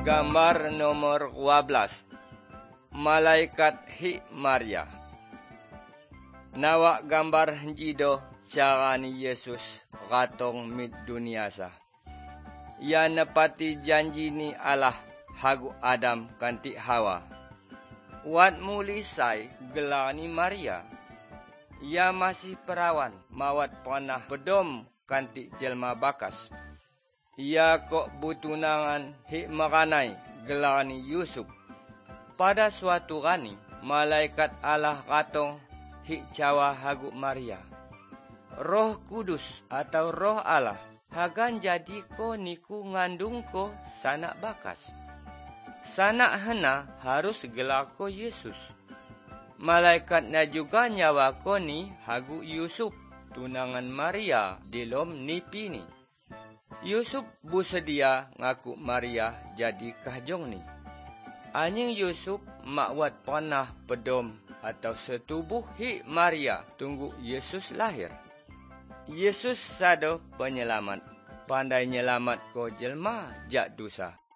Gambar nomor 12. Malaikat hi Maria. Nawa gambar jido cara ni Yesus ratong mid dunia sa. Ia nepati janji ni Allah hagu Adam kanti Hawa. Wat muli sai gelar ni Maria. Ia masih perawan mawat panah bedom kanti jelma bakas. Ia kok butunangan hi makanai gelar ni Yusuf. Pada suatu rani, malaikat Allah ratong hi cawa hagu Maria. Roh Kudus atau Roh Allah hagan jadi ko niku ngandung ko sanak bakas. Sanak hena harus gelar ko Yesus. Malaikatnya juga nyawa ko ni hagu Yusuf, tunangan Maria dilom nipi ni. Yusuf bersedia ngaku Maria jadi kahjong ni. Anying Yusuf makwat panah pedom atau setubuh hi Maria tunggu Yesus lahir. Yesus sado penyelamat, pandai nyelamat ko jelma jak dosa.